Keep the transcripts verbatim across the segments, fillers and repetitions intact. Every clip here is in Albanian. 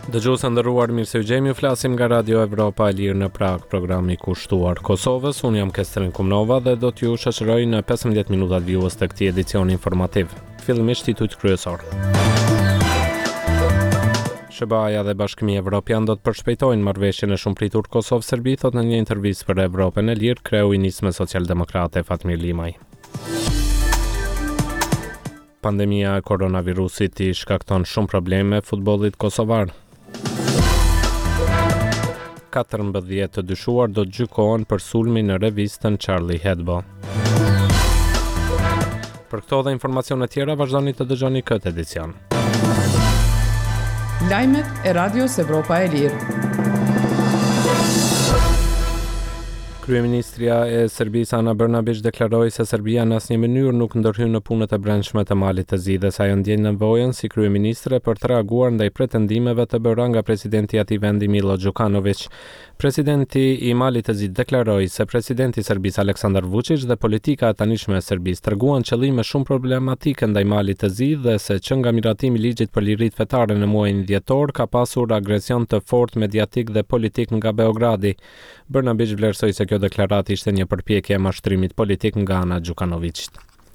Dëgjues të nderuar, mirë se u gjemi, flasim nga Radio Evropa e Lirë në Prag, programi i kushtuar Kosovës. Unë jam Kestrin Kumnova dhe do t'ju shoqëroj në pesëmbëdhjetë minutat vjues të këtij edicioni informativ. Fillimisht titujt kryesor. S B A-ja dhe Bashkimi Evropian do të përshpejtojnë marrëveshjen e shumëpritur Kosovë-Serbi, thot në një intervistë për Evropën e Lirë kreu i nisme socialdemokrate Fatmir Limaj. Pandemia e koronavirusit i shkakton shumë probleme futbollit kosovar. katërmbëdhjetë të dyshuar do të gjykohen për sulmin në revistën Charlie Hebdo. Për këto dhe informacione tjera vazhdoni të dëgjoni këtë edicion. Lajmet e Radios Evropa e Lirë. Kryeministria e Serbisë Ana Brnabić deklaroi se Serbia në asnjë mënyrë nuk ndërhyn në punët e brendshme të Malit të Zi dhe sa ajo ndjen nevojën si kryeministre për të reaguar ndaj pretendimeve të bëra nga presidenti i atij vendi Milo Đukanović. Presidenti i Malit të Zi deklaroi se presidenti i Serbisë Aleksandar Vučić dhe politika e tanishme e Serbisë treguan qëllime shumë problematike ndaj Malit të Zi dhe se që nga miratimi i ligjit për liritë fetare në muajin dhjetor ka pasur agresion të fortë mediatik dhe politik nga Beogradi. Brnabić vlerësoi se kjo deklaratë ishte një përpjekje e mashtrimit politik nga ana Đukanovićit.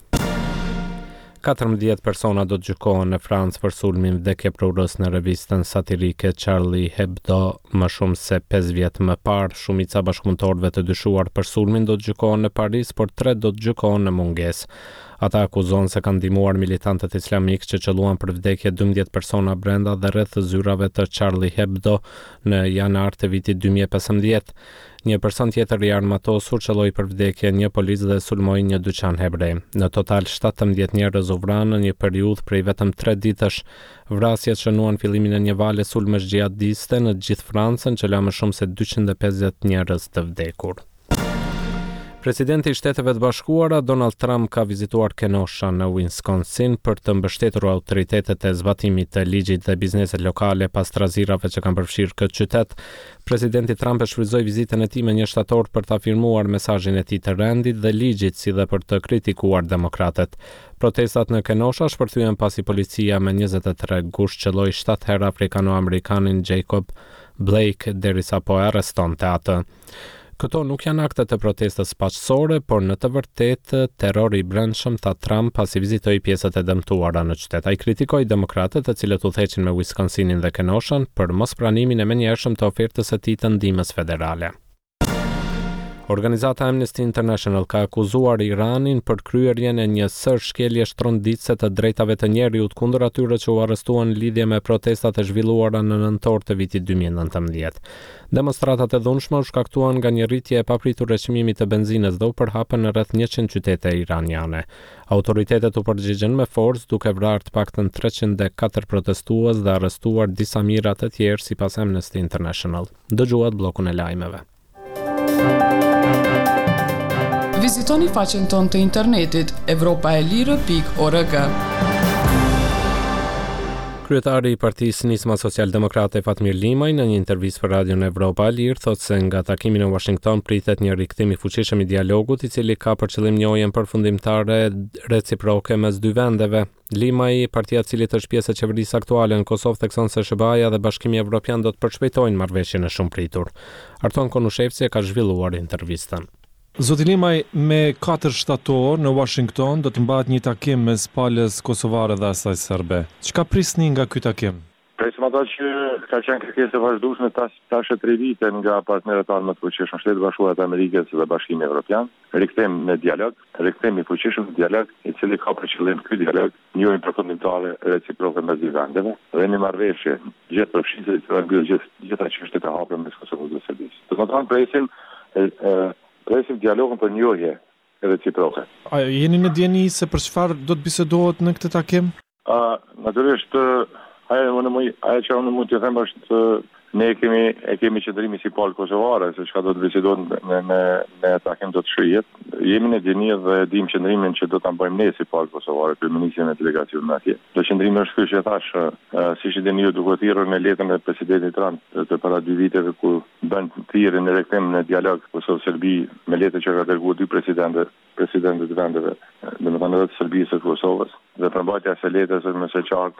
katërmbëdhjetë persona do të gjykohen në Francë për sulmin vdekjeprurës në revistën satirike Charlie Hebdo më shumë se pesë vjet më parë. Shumica bashkëpunëtorëve të dyshuar për sulmin do të gjykohen në Paris, por tre do të gjykohen në mungesë. Ata akuzon se kanë ndihmuar militantët islamik që qelluan për vdekje dymbëdhjetë persona brenda dhe rreth zyrave të Charlie Hebdo në janar të vitit dy mijë e pesëmbëdhjetë. Një person tjetër i armatosur qelloi për vdekje një polis dhe sulmoi një dyqan hebre. Në total shtatëmbëdhjetë njerëz u vranë në një periudhë prej vetëm tre ditësh. Vrasjet shënuan fillimin e një vale sulmesh xhihadiste në gjithë Francën që la më shumë se dyqind e pesëdhjetë njerëz të vdekur. Presidenti i Shteteve të Bashkuara Donald Trump ka vizituar Kenosha në Wisconsin për të mbështetur autoritetet e zbatimit të ligjit dhe bizneset lokale pas trazirave që kanë përfshirë këtë qytet. Presidenti Trump e shfrytëzoi vizitën e tij me një shtator për të afirmuar mesazhin e tij të rendit dhe ligjit, si dhe për të kritikuar demokratët. Protestat në Kenosha shpërthyen pasi policia me njëzet e tre gusht qelloi shtatë herë afrikano-amerikanin Jacob Blake derisa po e arrestonte atë. Këto nuk janë akte të protestës paqësore, por në të vërtetë terrori i brendshëm ta Trump pasi vizitoi pjesët e dëmtuara në qytet. Ai kritikoi demokratët të cilët udhëheqin me Wisconsinin dhe Kenoshan për mospranimin e menjëhershëm të ofertës së tij të ndihmës federale. Organizata Amnesty International ka akuzuar Iranin për kryerjen e një sër shkelje shtronditëse të drejtave të njerëzit kundër atyre që u arrestuan në lidhje me protestat e zhvilluara në nëntor të vitit dy mijë e nëntëmbëdhjetë. Demonstratat e dhunshme u shkaktuan nga një rritje e papritur e çmimit të benzinës dhe u përhapën në rreth njëqind qytete iraniane. Autoritetet u përgjigjen me forcë duke vrarë të paktën treqind e katër protestues dhe arrestuar disa mijëra të tjerë sipas Amnesty International. Dëgjuat bllokun e lajmeve. Vizitoni faqen tonë të internetit evropaelire pikë org. Kryetari i Partisë Nisma Socialdemokrate Fatmir Limaj në një intervistë për Radion Evropa e Lirë thotë se nga takimi në Washington pritet një rikthim i fuqishëm i dialogut i cili ka për qëllim njojën përfundimtare reciproke mes dy vendeve. Limaj, partia e cilit është pjesë e qeverisë aktuale në Kosovë, thekson se S B A-ja dhe Bashkimi Evropian do të përshpejtojnë marrëveshjen e shumëpritur. Arton Konushevci e ka zhvilluar intervistën. Zoti Limaj, me katër shtator në Washington do të mbahet një takim mes palës kosovare dhe asaj serbe. Çka prisni nga ky takim? Presim ato që ka qenë kërkesë e vazhdueshme tash tash tre vite nga partnerët tanë më të fuqishëm, Shtetet Bashkuara të Amerikës dhe Bashkimi Evropian, rikthim në dialog, rikthim i fuqishëm në dialog, i cili ka për qëllim ky dialog njërin përfundimtare reciproke mes dy vendeve dhe një marrëveshje gjithë përfshirëse që mbyll gjithë gjitha çështjet e hapura mes Kosovës dhe Serbisë. Do të thonë presim e, e, presim dialogun për njohje reciproke. A jeni në dieni se për çfarë do të bisedohet në këtë takim? Uh, Natyrisht, ajo që unë mund të them është ne kemi e kemi qendrimin si palë kosovare, se çka do të bisedohet në në në takim do të shrihet. Jemi në dieni dhe dim qendrimin që do ta bëjmë ne si palë kosovare, kryeministri e delegacionit atje. Do qendrimi është ky që thash, uh, siç e dini ju duke thirrur në letrën e presidentit Trump të para dy viteve ku bën thirrjen e rikthim në dialog Kosovë-Serbi me letrën që ka dërguar dy presidentë presidentët e vendeve, domethënë edhe të Serbisë dhe Kosovës. Dhe përmbajtja e së letrës është më së qartë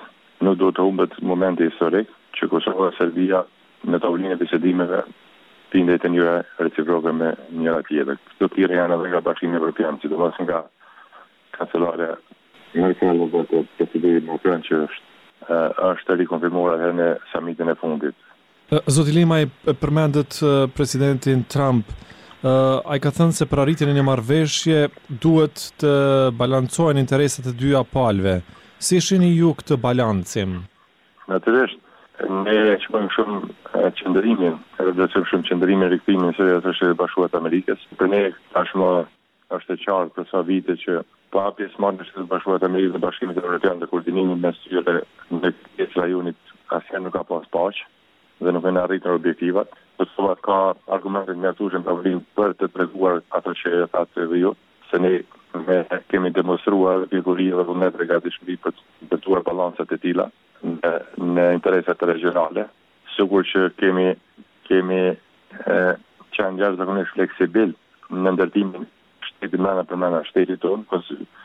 nuk duhet të humbet momenti historik që Kosova dhe Serbia në tavolinë e bisedimeve pinde të njëra reciproke me njëra tjetër. Këto tjera janë edhe nga Bashkimi Evropian, sidomos nga kancelare amerikane dhe të presidentit Macron që është, është rikonfirmuar edhe në summitin e fundit. Zoti Limaj përmendet presidentin Trump. Uh, ai ka thënë se për arritjen e një marrëveshje duhet të balancohen interesat e dyja palëve. Si shihni ju këtë balancim? Natyrisht, ne shkojmë shumë qëndërimin, edhe do të shumë qëndërimin rikëtimin se të Shtetet Bashkuara të Amerikës. Për ne tashmë është e qartë për sa vite që pa pjesëmarrje në Shtetet Bashkuara të Amerikës dhe Bashkimit Evropian dhe koordinimin mes tyre në pjesë rajonit asnjë nuk ka pas paqe dhe nuk kanë arritur objektivat. Kosova ka argumente të mjaftueshme për të treguar ato që e thatë edhe ju, se ne me kemi demonstruar pikuri dhe vullnet dhe gatishmëri për të bërtuar balancat e tilla në, në interesat regionale. Sigur që kemi kemi e, qenë jashtëzakonisht fleksibil në ndërtimin shtetit mëna për mëna shtetit tonë,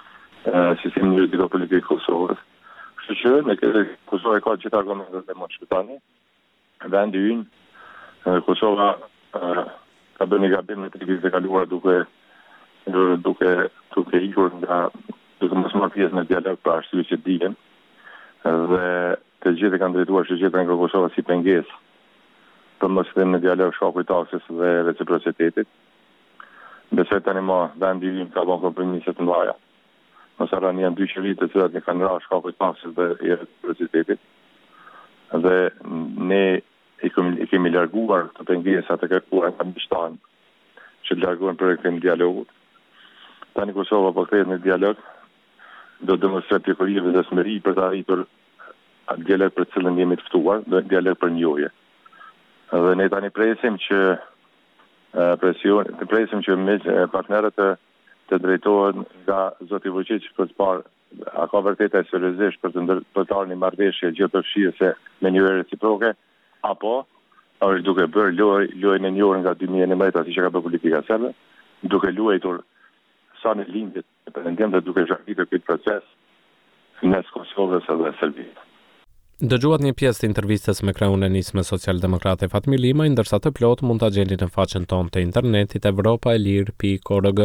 sistemin juridiko politik Kosovës. Kështu që në këtë Kosova ka gjithë argumentet e mos shpëtani. Vendi ynë Kosova uh, ka bërë një gabim në të e kaluar duke duke duke ikur nga duke mos marrë pjesë në dialog për arsye që dihen dhe të gjithë kanë drejtuar shoqërinë nga Kosova si pengesë për mos hyrje në dialog shkaku i taksës dhe reciprocitetit. Besoj tani më vendi ynë ka bërë kompromise të mëdha. Mos harroni janë dy qeveri të cilat ne kanë rrahur shkaku i taksës dhe i reciprocitetit. Dhe ne i kemi, i kemi larguar të pengesat e kërkuara nga miqtan që largohen për këtë dialog. Tani Kosova po kthehet në dialog, do të demonstrojë pikërisht dhe smeri për të arritur atë dialog për të cilën jemi të ftuar, do dialog për njohje. Dhe ne tani presim që presion, të presim që me partnerët të, të drejtohen nga zoti Vučić për të parë a ka vërtet e seriozisht për të ndër, për të ardhur një marrëveshje gjithëpërfshirëse me një reciproke, apo është duke bërë loj, lojën e njohur nga dy mijë e nëntëmbëdhjetë si që ka bërë politika serbe, duke luajtur sa në lindjet e perëndim dhe duke zhardhitur këtë proces mes Kosovës dhe Serbisë. Dëgjuat një pjesë të intervistës me krahun e nisme socialdemokrate Fatmir Limaj, ndërsa të plot mund ta gjeni në faqen tonë të internetit evropa e lirë pikë org.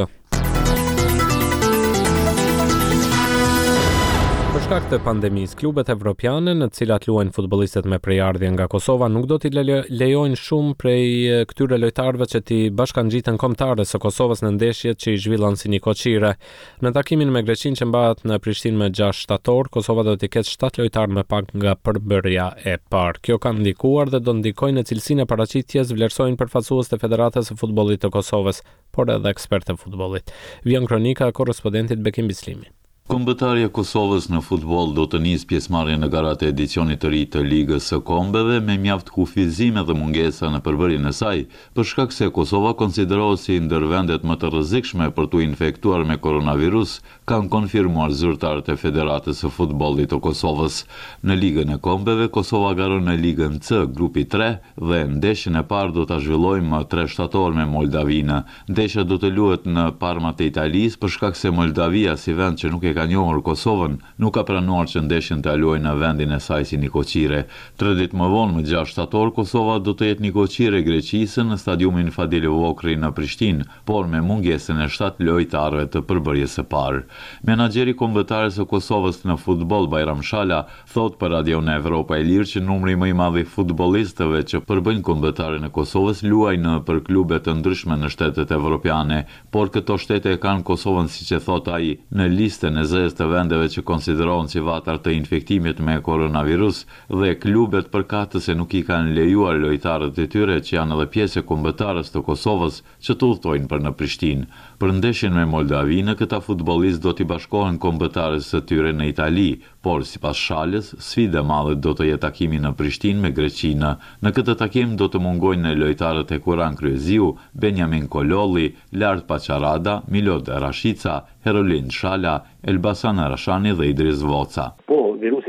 Për shkak të pandemisë, klubet evropiane në të cilat luajnë futbollistët me prejardhje nga Kosova nuk do t'i lejojnë shumë prej këtyre lojtarëve që t'i bashkangjiten kombëtarës së Kosovës në ndeshjet që i zhvillan si një koçire. Në takimin me Greqinë që mbahet në Prishtinë me gjashtë shtator, Kosova do t'i ketë shtatë lojtarë më pak nga përbërja e parë. Kjo ka ndikuar dhe do ndikojë në cilësinë e paraqitjes, vlerësojnë përfaqësues të Federatës së Futbollit të Kosovës, por edhe ekspertë të futbollit. Vjen kronika e korrespondentit Bekim Bislimi. Kombëtarja e Kosovës në futboll do të nisë pjesëmarrje në garat e edicionit të ri të Ligës së Kombeve me mjaft kufizime dhe mungesa në përbërjen e saj, për shkak se Kosova konsiderohet si ndër vendet më të rrezikshme për t'u infektuar me koronavirus, kanë konfirmuar zyrtarët e Federatës së Futbollit të Kosovës. Në Ligën e Kombeve, Kosova garon në Ligën C, grupi tre, dhe ndeshjen e parë do ta zhvillojë më tre shtator me Moldavinë. Ndeshja do të luhet në Parma të Italisë për shkak se Moldavia, si vend që nuk e ka njohur Kosovën, nuk ka pranuar që ndeshjen të luajë në vendin e saj si një koçire. Tre ditë më vonë, më gjashtë shtator, Kosova do të jetë një koçire greqise në stadiumin Fadil Vokri në Prishtinë, por me mungesën e shtatë lojtarëve të përbërjes së parë. Menaxheri kombëtarës së Kosovës në futboll Bajram Shala thot për Radion Evropa e Lirë që numri më i madh i futbollistëve që përbëjnë kombëtarën e Kosovës luajnë në për klube të ndryshme në shtetet evropiane, por këto shtete e kanë Kosovën, siç e thot ai, në listën e zezë të vendeve që konsiderohen si vatar të infektimit me koronavirus dhe klubet përkatëse nuk i kanë lejuar lojtarët e tyre që janë edhe pjesë e kombëtarës të Kosovës që të udhtojnë për në Prishtinë. Për ndeshjen me Moldavinë, këta futbollistë do t'i bashkohen kombëtarës së tyre në Itali, por sipas Shalës, sfida e madhe do të jetë takimi në Prishtinë me Greqinë. Në këtë takim do të mungojnë lojtarët e Kuran Kryeziu, Benjamin Kololli, Lart Paçarada, Milod Rashica, Herolin Shala, Elbasan Rashani dhe Idris Voca. Po, virusi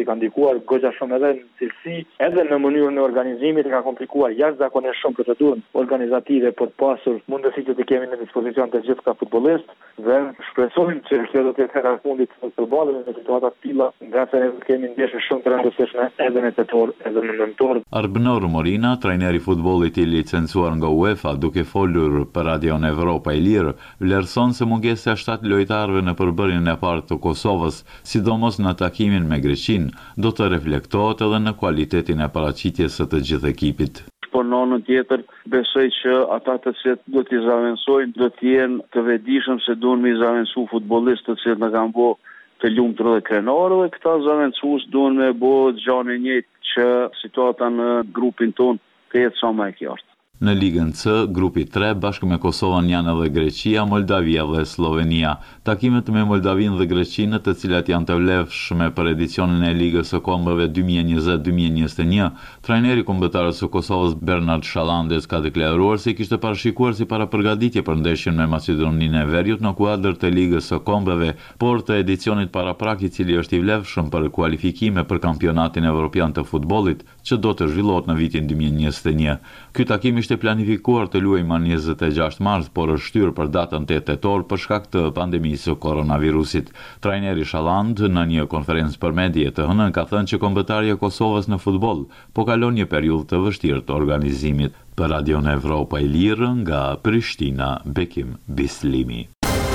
i ka ndikuar goxha shumë edhe në cilësi, edhe në mënyrën e organizimit, ka komplikuar jashtëzakonisht shumë procedurën organizative për të pasur mundësitë që kemi në dispozicion të gjithë ka futbollistë dhe shpresojmë që kjo do të jetë hera e fundit të futbollit në situata të tilla, nga se ne kemi ndeshje shumë të rëndësishme edhe në tetor, edhe në nëntor. Arbnor Morina, trajneri i futbollit i licencuar nga UEFA, duke folur për Radion Evropa e Lirë, vlerëson se mungesa e shtatë lojtarëve në përbërjen e parë të Kosovës, sidomos në takimin me Greqinë, do të reflektohet edhe në kualitetin e paraqitjes së të gjithë ekipit. Por në anën tjetër, besoj që ata të cilët do t'i zavendësojnë, do t'jenë të vetëdijshëm se duhen me i zavendësu futbollistët që na kanë bë të lumtur dhe krenarë, dhe këta zavendësues duhen me bë gjën e njëjtë që situata në grupin ton të jetë sa më e qartë. Në Ligën C, grupi tre bashkë me Kosovën janë edhe Greqia, Moldavia dhe Slovenia. Takimet me Moldavinë dhe Greqinë, të cilat janë të vlefshme për edicionin e Ligës së Kombeve dy mijë e njëzet dy mijë e njëzet e një, trajneri kombëtarës së Kosovës Bernard Shallandes ka deklaruar se kishte parashikuar si para përgatitje për ndeshjen me Maqedoninë e Veriut në kuadër të Ligës së Kombeve, por të edicionit paraprak i cili është i vlefshëm për kualifikime për kampionatin evropian të futbollit, që do të zhvillohet në vitin dy mijë e njëzet e një. Ky takim ishte planifikuar të luajë më njëzet e gjashtë mars, por është shtyrë për datën tetë tetor për shkak të pandemisë së koronavirusit. Trajneri Shalland në një konferencë për media të hënën ka thënë që kombëtarja e Kosovës në futboll po kalon një periudhë të vështirë të organizimit. Për Radion Evropa e Lirë nga Prishtina, Bekim Bislimi.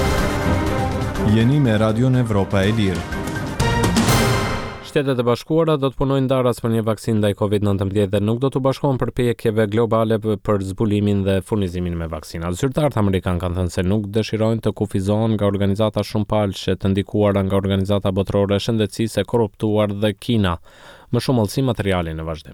Jeni me Radion Evropa e Lirë. Shtetet e Bashkuara do të punojnë daras për një vaksinë ndaj kovid nëntëmbëdhjetë dhe nuk do të bashkohen përpjekjeve globale për zbulimin dhe furnizimin me vaksina. Zyrtarët amerikan kanë thënë se nuk dëshirojnë të kufizohen nga organizata shumëpalëshe të ndikuara nga organizata botërore e shëndetësisë e korruptuar dhe Kina. Më shumë olësi materiali në vazhdim.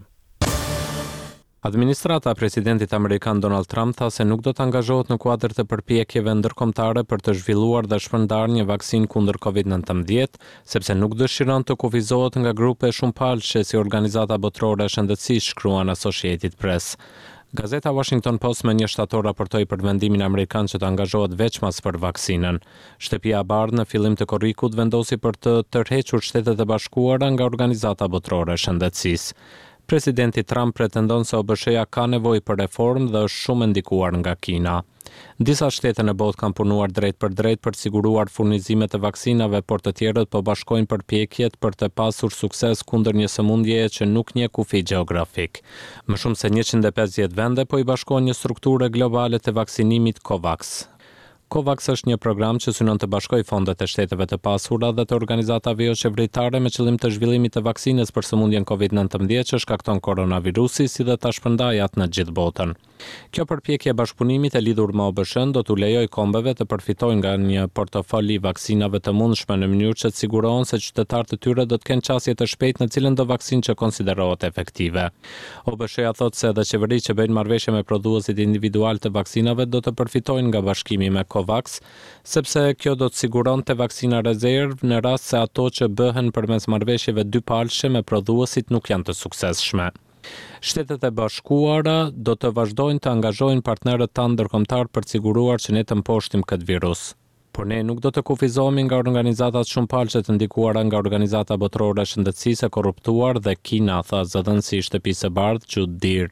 Administrata e presidentit amerikan Donald Trump tha se nuk do të angazhohet në kuadër të përpjekjeve ndërkombëtare për të zhvilluar dhe shpërndarë një vaksinë kundër kovid nëntëmbëdhjetë, sepse nuk dëshiron të kufizohet nga grupe shumëpalëshe si organizata botërore e shëndetësisë, shkruan Associated Press. Gazeta Washington Post më një shtator raportoi për vendimin amerikan që të angazhohet veçmas për vaksinën. Shtëpia e Bardhë në fillim të korrikut vendosi për të tërhequr Shtetet e Bashkuara nga organizata botërore e shëndetësisë. Presidenti Trump pretendon se O B S-ja ka nevojë për reformë dhe është shumë e ndikuar nga Kina. Disa shtete në botë kanë punuar drejt për drejt për të siguruar furnizimet e vaksinave, por të tjerët po bashkojnë përpjekjet për të pasur sukses kundër një sëmundjeje që nuk njeh kufi gjeografik. Më shumë se njëqind e pesëdhjetë vende po i bashkojnë një strukture globale të vaksinimit COVAX. COVAX është një program që synon të bashkojë fondet e shteteve të pasura dhe të organizatave jo qeveritare me qëllim të zhvillimit të vaksinës për sëmundjen kovid nëntëmbëdhjetë që shkakton koronavirusi, si dhe ta shpërndajë atë në gjithë botën. Kjo përpjekje e bashkëpunimit e lidhur me O B S-n do t'u lejojë kombeve të përfitojnë nga një portofoli vaksinave të mundshme në mënyrë që të sigurohen se qytetarët e tyre do të kenë qasje të shpejtë në cilën do vaksinë që konsiderohet efektive. O B S-ja thotë se edhe qeveritë që bëjnë marrëveshje me prodhuesit individual të vaksinave do të përfitojnë nga bashkimi me COVAX, sepse kjo do të siguronte vaksina rezervë në rast se ato që bëhen përmes marrëveshjeve dypalëshe me prodhuesit nuk janë të suksesshme. Shtetet e Bashkuara do të vazhdojnë të angazhojnë partnerët tanë ndërkombëtar për të siguruar që ne të mposhtim këtë virus. Por ne nuk do të kufizohemi nga organizatat shumëpalëshe të ndikuara nga organizata botërore e shëndetësisë e korruptuar dhe Kina, tha zëdhënësi i Shtëpisë së Bardhë Jude Deere.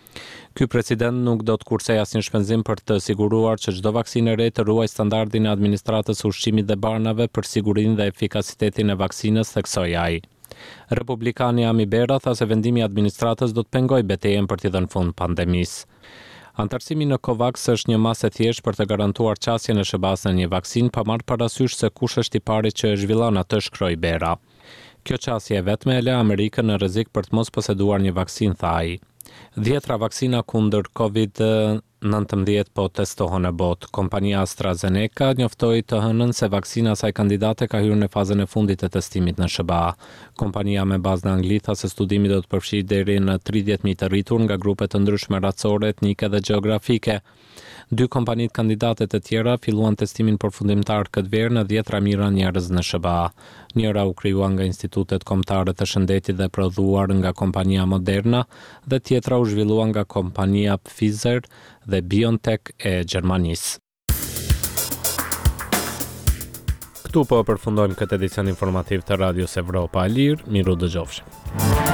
Ky president nuk do të kursejë asnjë shpenzim për të siguruar që çdo vaksinë e re të ruajë standardin e administratës së ushqimit dhe barnave për sigurinë dhe efikasitetin e vaksinës, theksoi ai. Republikani Ami Bera tha se vendimi i administratës do të pengojë betejën për t'i dhënë fund pandemisë. Antarësimi në COVAX është një masë e thjeshtë për të garantuar qasjen e shë bazë në një vaksinë pa marrë parasysh se kush është i pari që e zhvillon atë, shkroi Bera. Kjo qasje e vetme e le Amerikën në rrezik për të mos poseduar një vaksinë, tha ai. Dhjetra vaksina kundër kovid nëntëmbëdhjetë po testohen në botë. Kompania AstraZeneca njoftoi të hënën se vaksina e saj kandidate ka hyrë në fazën e fundit të testimit në S B A. Kompania me bazë në Angli tha se studimi do të përfshijë deri në tridhjetë mijë të rritur nga grupe të ndryshme racore, etnike dhe gjeografike. Dy kompanitë kandidate të tjera filluan testimin përfundimtar këtë verë në dhjetra mijëra njerëz në S B A. Njëra u krijuar nga institutet kombëtare të shëndetit dhe prodhuar nga kompania Moderna dhe tjetra u zhvillua nga kompania Pfizer dhe BioNTech e Gjermanisë. Këtu po përfundojmë këtë edicion informativ të Radios Evropa e Lirë. Miru dëgjofshim.